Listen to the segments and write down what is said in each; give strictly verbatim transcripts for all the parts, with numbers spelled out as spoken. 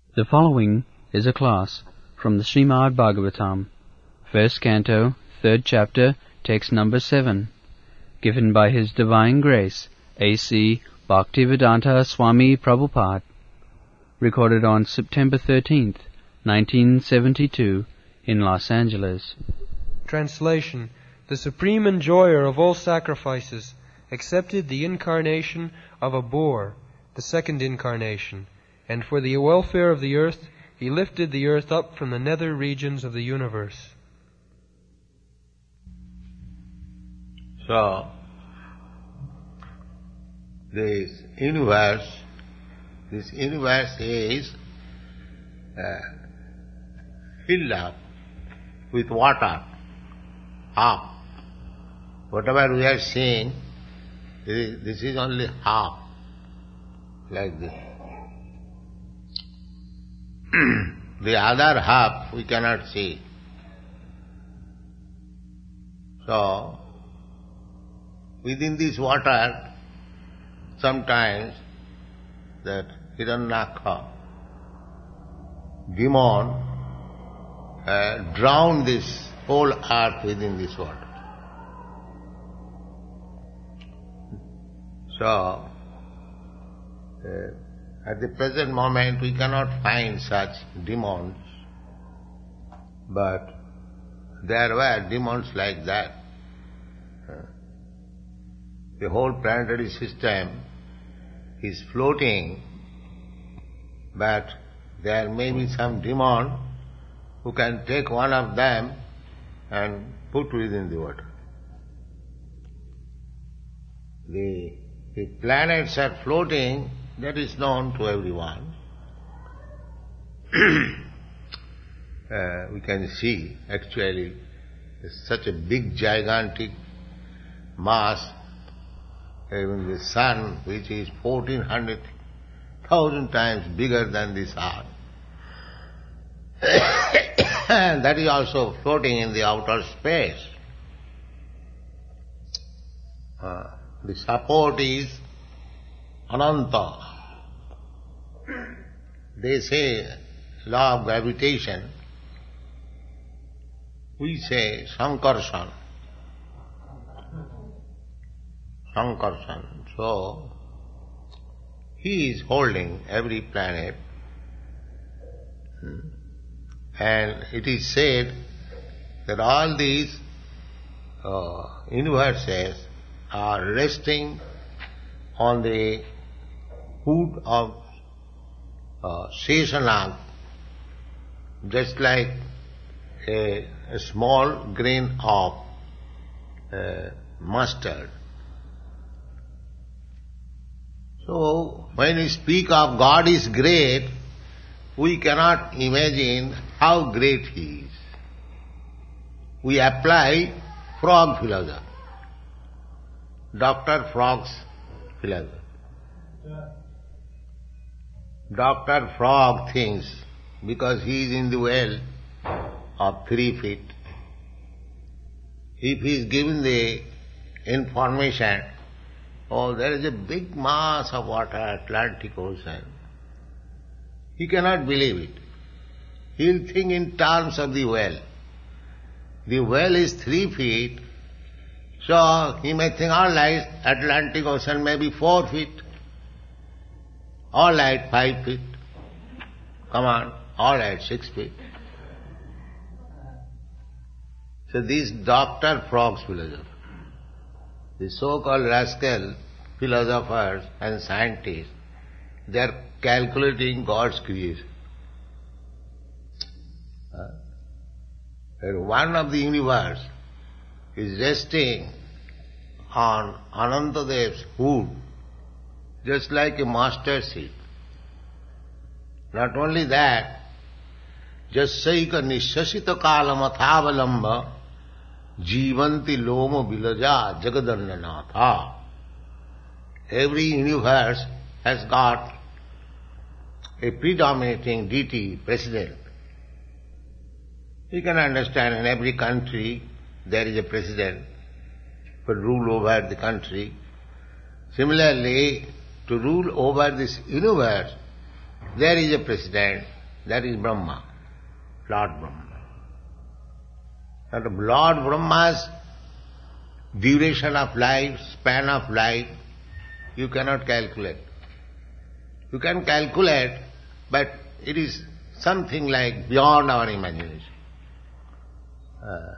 The following is a class from the Srimad Bhagavatam, first canto, third chapter, text number seven, given by His Divine Grace, A C Bhaktivedanta Swami Prabhupada, recorded on September thirteenth, nineteen seventy-two, in Los Angeles. Translation: The Supreme Enjoyer of all sacrifices accepted the incarnation of a boar, the second incarnation, and for the welfare of the earth, he lifted the earth up from the nether regions of the universe. So, this universe, this universe is uh, filled up with water, half. Whatever we are seeing, this is, this is only half, like this. The other half we cannot see. So, within this water, sometimes that Hiranyaka, demon, uh, drown this whole earth within this water. So, uh, at the present moment we cannot find such demons, but there were demons like that. The whole planetary system is floating, but there may be some demon who can take one of them and put within the water. The, the planets are floating. That is known to everyone. uh, we can see actually such a big gigantic mass, even the sun, which is fourteen hundred thousand times bigger than this earth. And that is also floating in the outer space. Uh, the support is Ananta. They say law of gravitation. We say Sankarsana. Sankarsana. So, he is holding every planet. And it is said that all these uh, universes are resting on the hood of uh, Sheshanag, just like a, a small grain of uh, mustard. So, when we speak of God is great, we cannot imagine how great He is. We apply frog philosophy, Doctor Frog's philosophy. Doctor Frog thinks, because he is in the well of three feet, if he is given the information, oh, there is a big mass of water, Atlantic Ocean, he cannot believe it. He will think in terms of the well. The well is three feet, so he may think, all right, Atlantic Ocean may be four feet. All right, five feet. Come on, all right, six feet. So this Doctor Frog's philosophy, the so-called rascal philosophers and scientists, they are calculating God's creation. Uh, and one of the universe is resting on Anantadev's hood, just like a master seat. Not only that, jasaika nishasita kalam athavalamba jivanti loma vilaja jagadannanatha. Every universe has got a predominating deity, president. You can understand in every country there is a president who rule over the country. Similarly, to rule over this universe, there is a president that is Brahma, Lord Brahma. And Lord Brahma's duration of life, span of life, you cannot calculate. You can calculate, but it is something like beyond our imagination. Uh,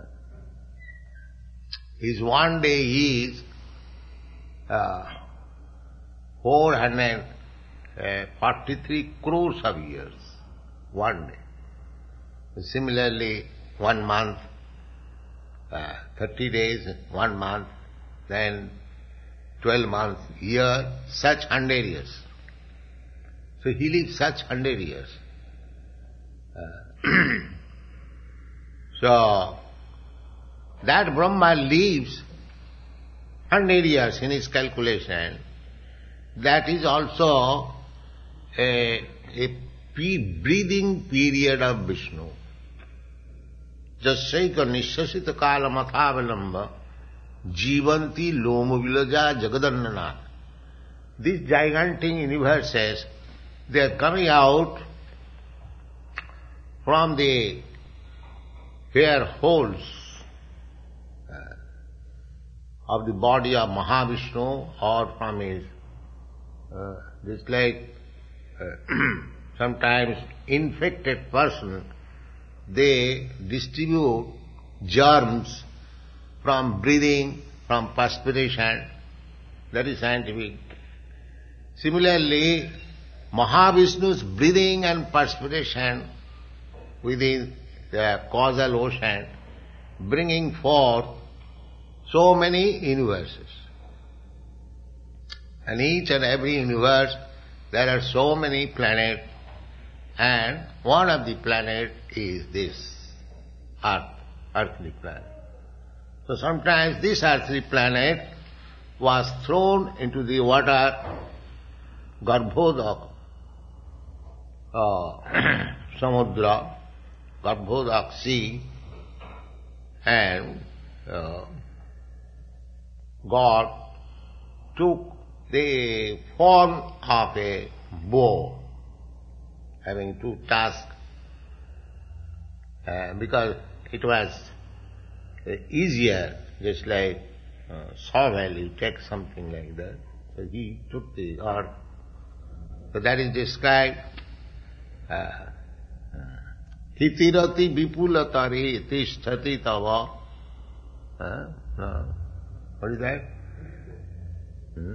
his one day is uh, four hundred forty-three crores of years, one day. Similarly, one month, uh, thirty days, one month, then twelve months, year, such hundred years. So he lives such hundred years. Uh, so, that Brahma lives hundred years in his calculation. That is also a, a breathing period of Vishnu. Jasaika nishasita kala mathavalamba jivanti lomavilaja jagadannana. These gigantic universes, they are coming out from the hair holes uh, of the body of Mahavishnu or from his, uh, just like uh, sometimes infected person, they distribute germs from breathing, from perspiration. That is scientific. Similarly, Mahavishnu's breathing and perspiration within the causal ocean, bringing forth so many universes. And each and every universe, there are so many planets, and one of the planets is this Earth, earthly planet. So sometimes this earthly planet was thrown into the water, Garbhodak, uh, Samudra, Garbhodak sea, and uh, God took the form of a bow, having two tusks, uh, because it was uh, easier, just like uh, shovel, you take something like that. So he took the earth. So that is described. Hitirati vipulatari tishtati tava. What is that? Hmm?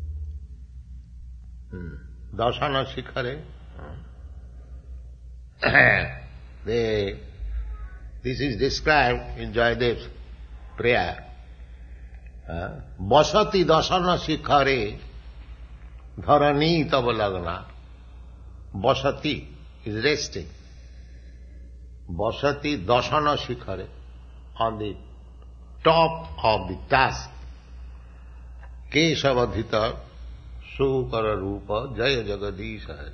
Hmm. Dasana shikhare. They, this is described in Jayadev's prayer. Basati dasana shikhare dharani tavalagna. Basati is resting. Basati dasana shikhare, on the top of the tusk. Keshavadhita sukara rupa jaya jagadisha.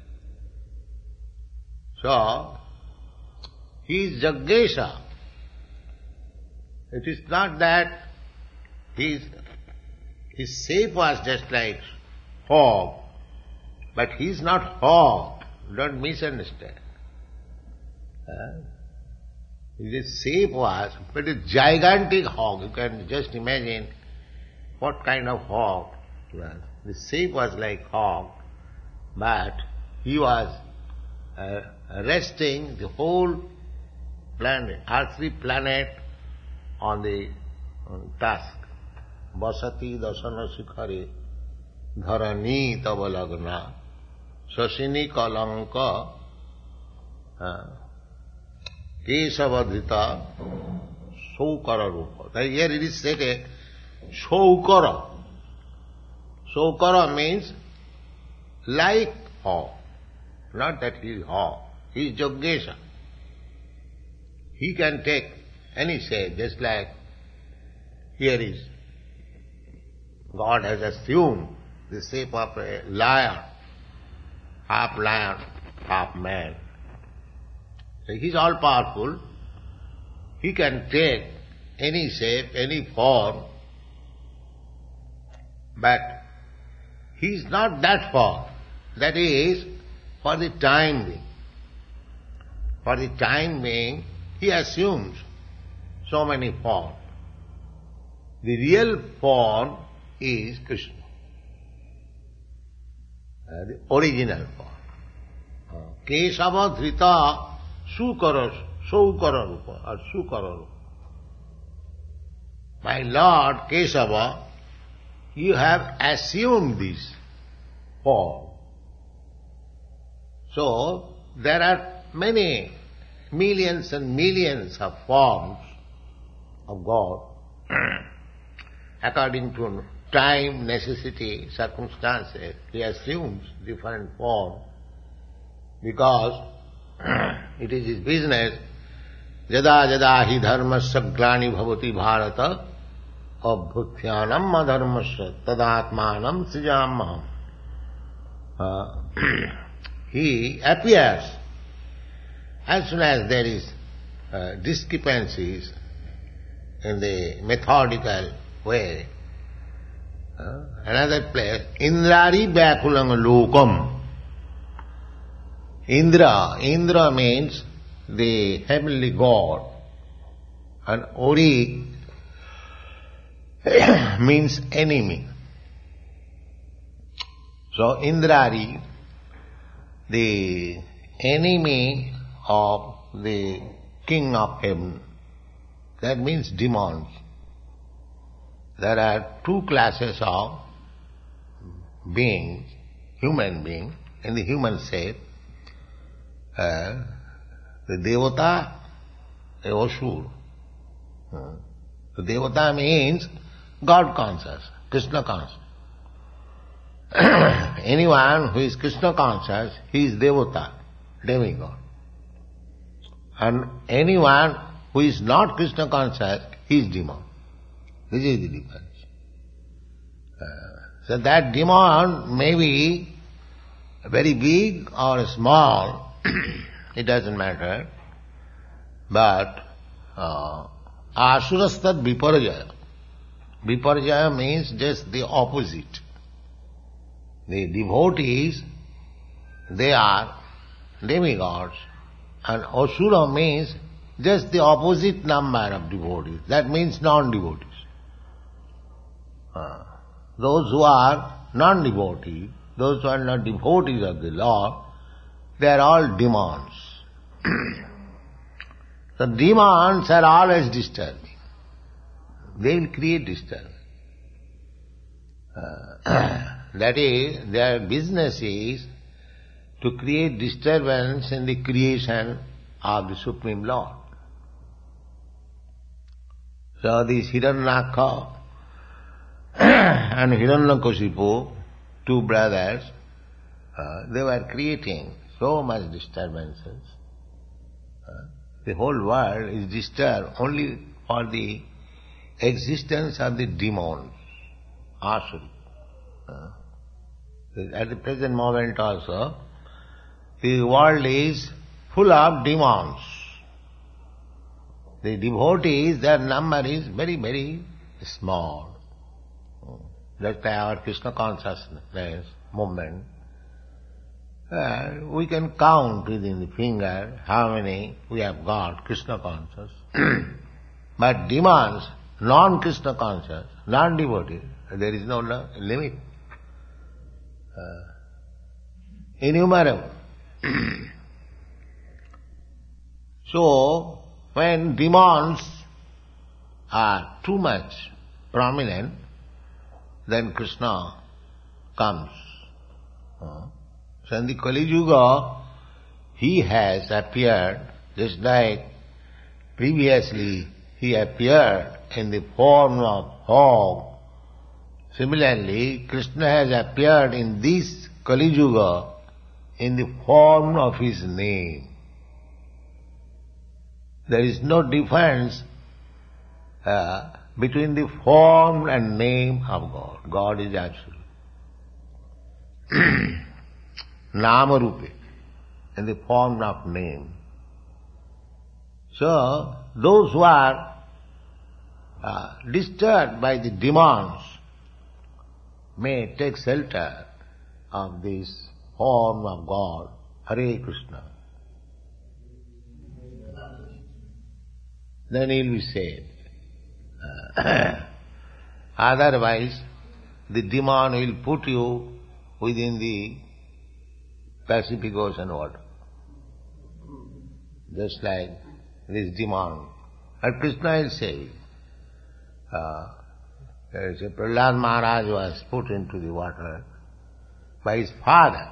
So, he is Jaggesha. It is not that his, his shape was just like hog, but he is not hog. Don't misunderstand. Uh, his shape was, but a gigantic hog. You can just imagine what kind of hog it was. The shape was like hog, but he was uh, resting the whole planet, earthly planet, on the on tusk. Basati dasana shikhare dharani tavalagna sasini kalanka kesavadhita saukara rupa. Here it is said saukara. Saukara means like hog. Not that he is hog. He is Jaggesha. He can take any shape, just like here is God has assumed the shape of a lion, half lion, half man. So he is all powerful. He can take any shape, any form, but he is not that form. That is for the time being. For the time being, he assumes so many forms. The real form is Krishna, uh, the original form. Uh, Kesava Dhrita Sukara Saukara Rupa or Sukara Rupa. My Lord Kesava, you have assumed this form. So, there are many millions and millions of forms of God according to time, necessity, circumstances. He assumes different forms because it is his business. Jada jada hi dharmasya glani bhavati bharata abhutyanam adharmasya tadatmanam srijamaham. Uh, he appears as soon as there is uh, discrepancies in the methodical way. Uh, another place, Indrari Vyakulang Lokam. Indra, Indra means the heavenly god, and Ori means enemy. So Indrari, the enemy of the king of heaven, that means demons. There are two classes of beings, human beings, in the human shape. Uh, the Devata, the Asur. Uh, the Devata means God conscious, Krishna conscious. Anyone who is Krishna conscious, he is Devata, demigod. And anyone who is not Krishna conscious, he is demon. This is the difference. Uh, so that demon may be very big or small, it doesn't matter, but uh, asurastad viparjaya. Viparjaya means just the opposite. The devotees, they are demigods, and asura means just the opposite number of devotees. That means non-devotees. Uh, those who are non-devotees, those who are not devotees of the Lord, they are all demons. The demons are always disturbing. They will create disturbance. Uh, that is, their business is to create disturbance in the creation of the Supreme Lord. So these Hiranyaka and Hiranyakashipu, two brothers, uh, they were creating so much disturbances. Uh, the whole world is disturbed only for the existence of the demons, asura. Uh, at the present moment also, the world is full of demons. The devotees, their number is very, very small. That's why our Krishna consciousness movement, uh, we can count within the finger how many we have got Krishna conscious. But demons, non-Krishna conscious, non-devotee, there is no limit. Uh, innumerable. So, when demons are too much prominent, then Krishna comes. Uh, so in the Kali Yuga, he has appeared just like previously he appeared in the form of fog. Similarly, Krishna has appeared in this Kali Yuga in the form of his name. There is no difference uh, between the form and name of God. God is absolute. Nama Rupe, in the form of name. So, those who are uh, disturbed by the demons may take shelter of this form of God, Hare Krishna. then he will be saved. Uh, otherwise, the demon will put you within the Pacific Ocean water. Just like this demon. And Krishna will say, uh, Prahlad Maharaj was put into the water by his father.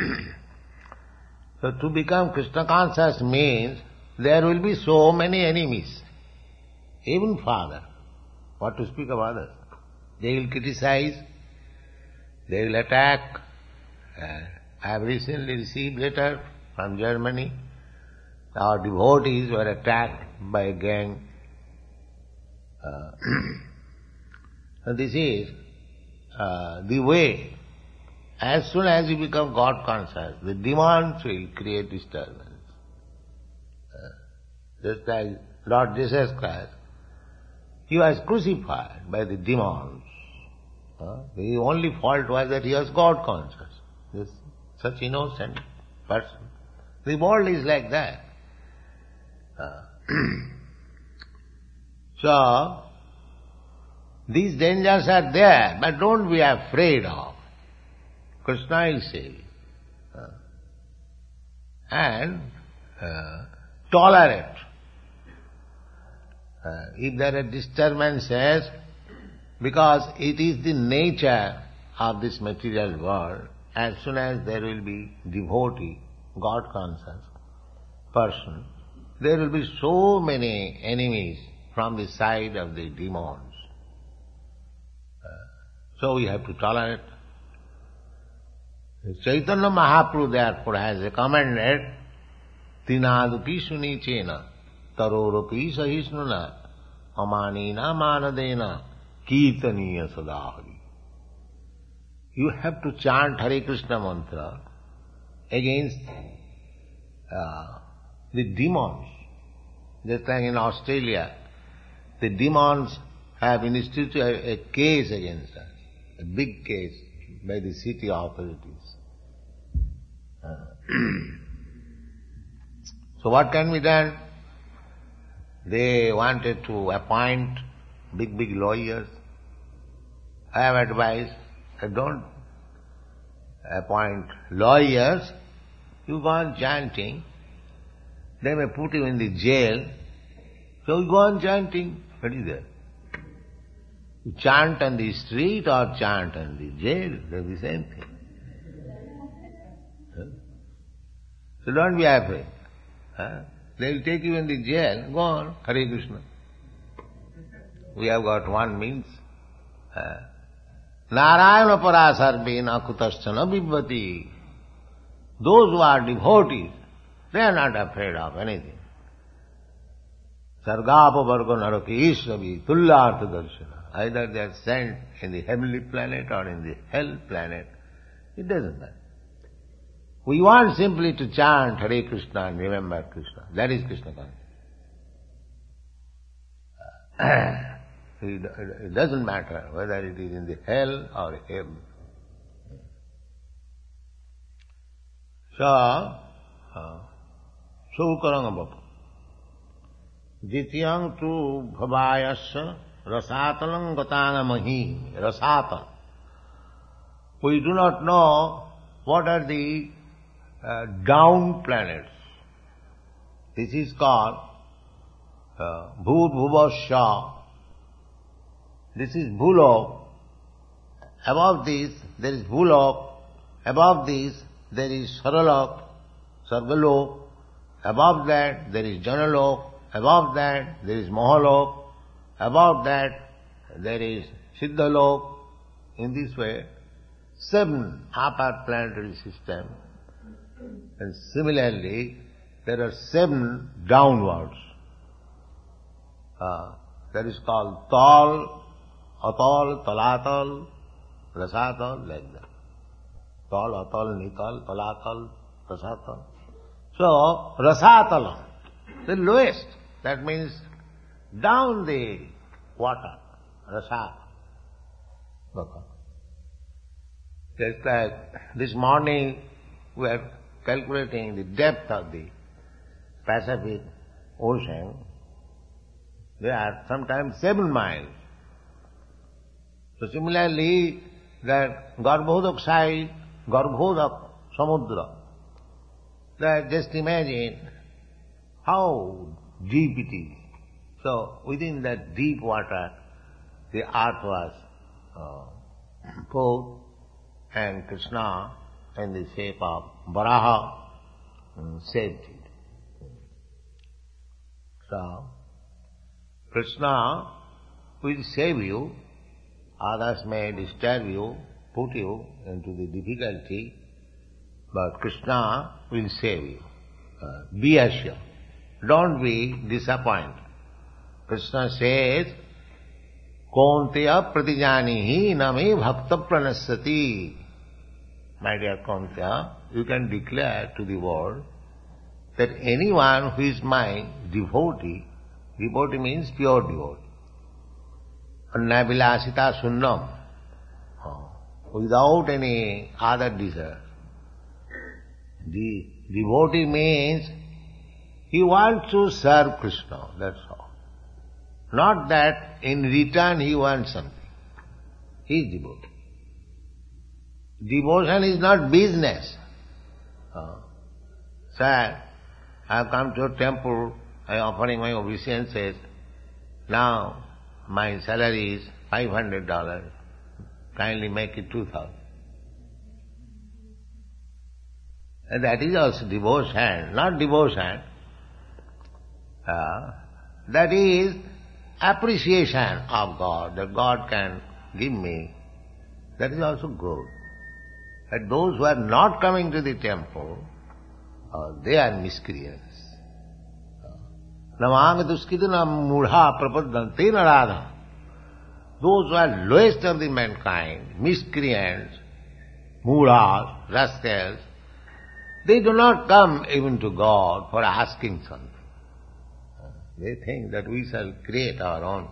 So to become Krishna conscious means there will be so many enemies. Even father. What to speak of others? They will criticize, they will attack. Uh, I have recently received a letter from Germany. Our devotees were attacked by a gang. Uh, so this is uh, the way. As soon as you become God conscious, the demons will create disturbance. Uh, just like Lord Jesus Christ, he was crucified by the demons. Uh, the only fault was that he was God conscious. This such innocent person. The world is like that. Uh, so, these dangers are there, but don't be afraid of. Krishna will save you. Uh, and uh, tolerate. Uh, if there are disturbances, because it is the nature of this material world, as soon as there will be devotee, God conscious person, there will be so many enemies from the side of the demons. Uh, so we have to tolerate. Chaitanya Mahaprabhu therefore has recommended Tinaduki Sunichena Tarorupi Sahisnuna Amanina Manadena Kirtaniya Sadahari. You have to chant Hare Krishna mantra against uh, the demons. Just like in Australia, the demons have instituted a, a case against us, a big case by the city authorities. Uh, so what can be done? They wanted to appoint big, big lawyers. I have advised, don't appoint lawyers. You go on chanting. They may put you in the jail. So you go on chanting. What is that? You chant on the street or chant on the jail. They're the same thing. Huh? So don't be afraid. Huh? They will take you in the jail. Go on. Hare Krishna. We have got one means. Huh? Narayana parasarvena kutaschana vibhati. Those who are devotees, they are not afraid of anything. Sargapa varga naraki ishravi tullartha darshana. Either they are sent in the heavenly planet or in the hell planet. It doesn't matter. We want simply to chant Hare Krishna and remember Krishna. That is Krishna consciousness. It doesn't matter whether it is in the hell or heaven. So, Sukaranga Bapa. Jityang tu bhavayasya rasatalang gatana mahi. Rasata. We do not know what are the uh, down planets. This is called uh, Bhut Bhuvasya. This is Bhulok. Above this, there is Bhulok. Above this, there is Saralok, Sargalok. Above that, there is Janalok. Above that, there is Mahalok. Above that, there is Siddhalok. In this way, seven upper planetary systems. And similarly, there are seven downwards. Uh, that is called Tal, Atal, Talatal, Rasatal, like that. Tal, Atal, Nital, Talatal, Rasatal. So, Rasatal, the lowest, that means down the water, Rasat. Just like this morning we are calculating the depth of the Pacific Ocean. They are sometimes seven miles. So similarly, that Garbhodak side, Garbhodak Samudra, that just imagine how deep it is. So within that deep water, the earth was uh, poured, and Krishna, in the shape of Varaha, um, saved it. So, Krishna will save you, others may disturb you, put you into the difficulty, but Krishna will save you. Uh, be assured. Don't be disappointed. Krishna says, Kaunteya pratijanihi name bhakta pranasyati. My dear Kaunteya, you can declare to the world that anyone who is my devotee, devotee means pure devotee, annavilasita sunnam, without any other desire. The devotee means he wants to serve Krishna, that's all. Not that in return he wants something. He is devotee. Devotion is not business. Uh, Sir, I have come to a temple, I am offering my obeisances. Now my salary is five hundred dollars. Kindly make it two thousand. And that is also devotion, not devotion. Uh, that is appreciation of God, that God can give me. That is also good. But those who are not coming to the temple, uh, they are miscreants. Namang duskidana mudha prapadante narada. Those who are lowest of the mankind, miscreants, mudhas, rascals, they do not come even to God for asking something. They think that we shall create our own.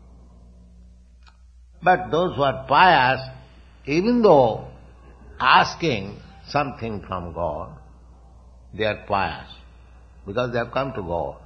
But those who are pious, even though asking something from God, they are pious, because they have come to God.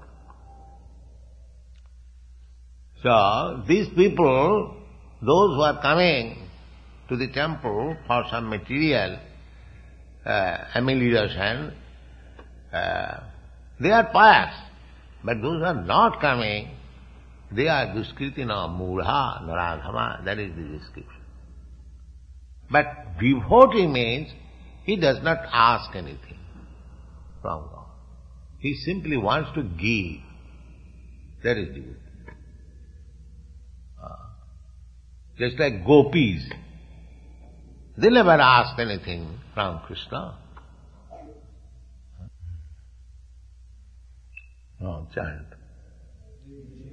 So, these people, those who are coming to the temple for some material uh, amelioration, uh, they are pious. But those who are not coming, they are duskritina, mudha, naradhama, that is the description. But devotee means he does not ask anything from God. He simply wants to give. That is devotee. Uh, just like gopis, they never ask anything from Krishna. No, chant.